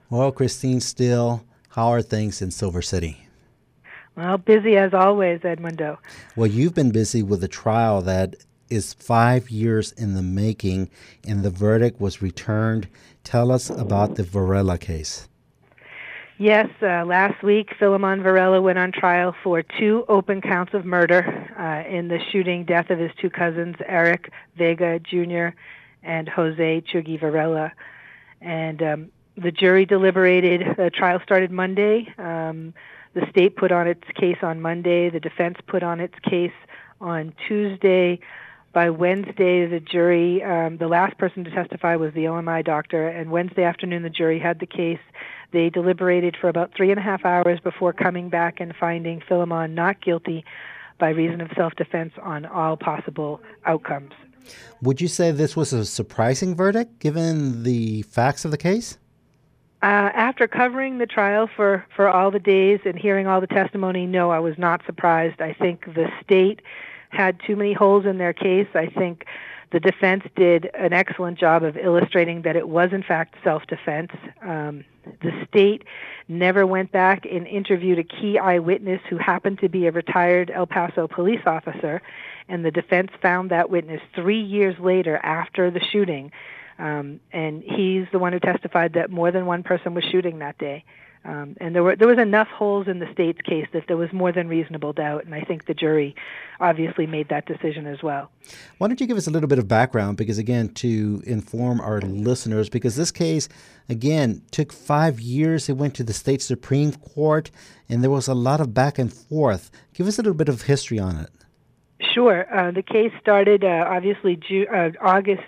Well, Christine Steele, how are things in Silver City? Well, busy as always, Edmundo. Well, you've been busy with a trial that is 5 years in the making, and the verdict was returned. Tell us about the Varela case. Yes, last week Philemon Varela went on trial for two open counts of murder in the shooting death of his two cousins, Eric Vega Jr. and Jose Chugui Varela. And the jury deliberated. The trial started Monday. The state put on its case on Monday. The defense put on its case on Tuesday. By Wednesday, the jury, the last person to testify was the OMI doctor, and Wednesday afternoon the jury had the case. They deliberated for about 3.5 hours before coming back and finding Philemon not guilty by reason of self-defense on all possible outcomes. Would you say this was a surprising verdict given the facts of the case? After covering the trial for all the days and hearing all the testimony, no, I was not surprised. I think the state had too many holes in their case. I think the defense did an excellent job of illustrating that it was, in fact, self-defense. The state never went back and interviewed a key eyewitness who happened to be a retired El Paso police officer, and the defense found that witness 3 years later after the shooting, and he's the one who testified that more than one person was shooting that day. And there was enough holes in the state's case that there was more than reasonable doubt, and I think the jury obviously made that decision as well. Why don't you give us a little bit of background, because again, to inform our listeners, because this case, again, took 5 years. It went to the state Supreme Court, and there was a lot of back and forth. Give us a little bit of history on it. Sure. The case started obviously August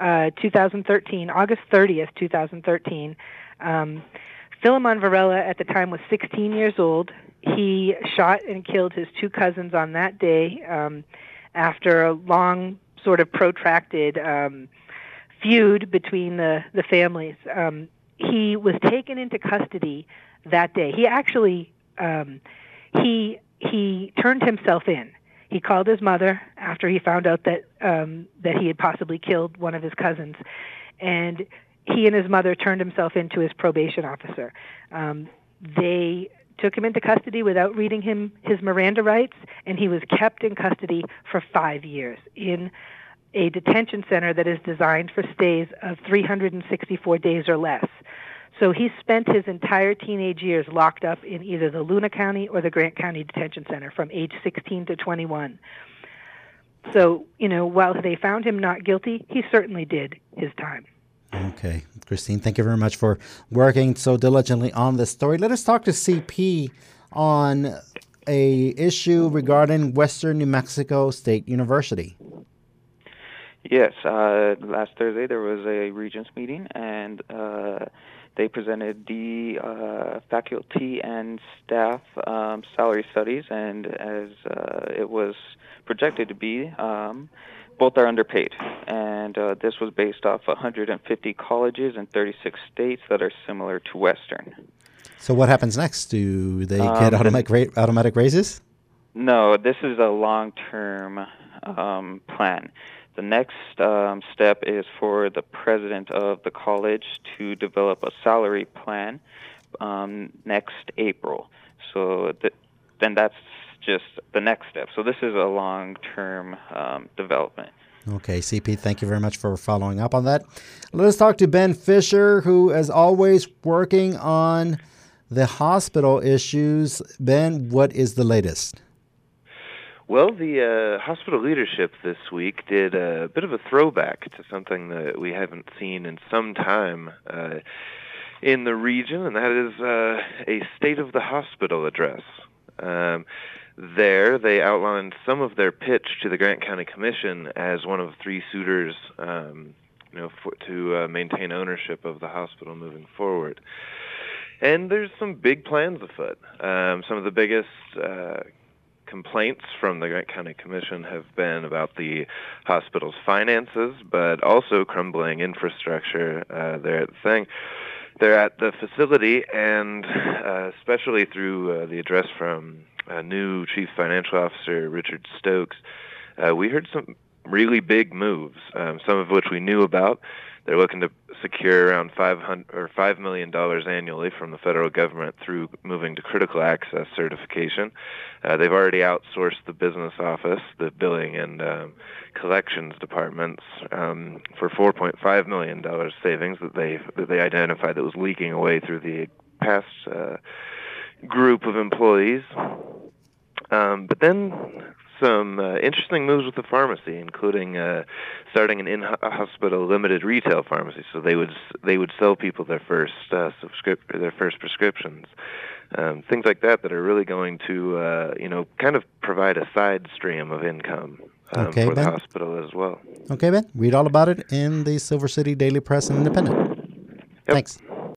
2013, August 30th, 2013. Philemon Varela at the time was 16 years old. He shot and killed his two cousins on that day after a long, sort of protracted feud between the families. He was taken into custody that day. He actually he turned himself in. He called his mother after he found out that that he had possibly killed one of his cousins, and he and his mother turned himself into his probation officer. They took him into custody without reading him his Miranda rights, and he was kept in custody for 5 years in a detention center that is designed for stays of 364 days or less. So he spent his entire teenage years locked up in either the Luna County or the Grant County Detention Center from age 16 to 21. So, while they found him not guilty, he certainly did his time. Okay. Christine, thank you very much for working so diligently on this story. Let us talk to CP on a issue regarding Western New Mexico State University. Yes, last Thursday there was a regents meeting, and they presented the faculty and staff salary studies, and as it was projected to be, both are underpaid, and this was based off 150 colleges in 36 states that are similar to Western. So what happens next? Do they get automatic raises? No, this is a long-term plan. The next step is for the president of the college to develop a salary plan next April. So then that's just the next step. So this is a long-term development. Okay, CP, thank you very much for following up on that. Let us talk to Ben Fisher, who is always working on the hospital issues. Ben, what is the latest? Well, the hospital leadership this week did a bit of a throwback to something that we haven't seen in some time in the region, and that is a State of the Hospital address. There, they outlined some of their pitch to the Grant County Commission as one of three suitors, to maintain ownership of the hospital moving forward. And there's some big plans afoot. Some of the biggest complaints from the Grant County Commission have been about the hospital's finances, but also crumbling infrastructure there at the thing. They're at the facility, and especially through the address from new Chief Financial Officer Richard Stokes, we heard some really big moves, some of which we knew about. They're looking to secure around $5 million annually from the federal government through moving to critical access certification. They've already outsourced the business office, the billing and collections departments for $4.5 million savings that they identified that was leaking away through the past group of employees. But then some interesting moves with the pharmacy, including starting an in-hospital limited retail pharmacy, so they would sell people their first prescriptions, things like that are really going to kind of provide a side stream of income for Ben? the hospital as well. Okay, Ben. Read all about it in the Silver City Daily Press and Independent. Yep. Thanks.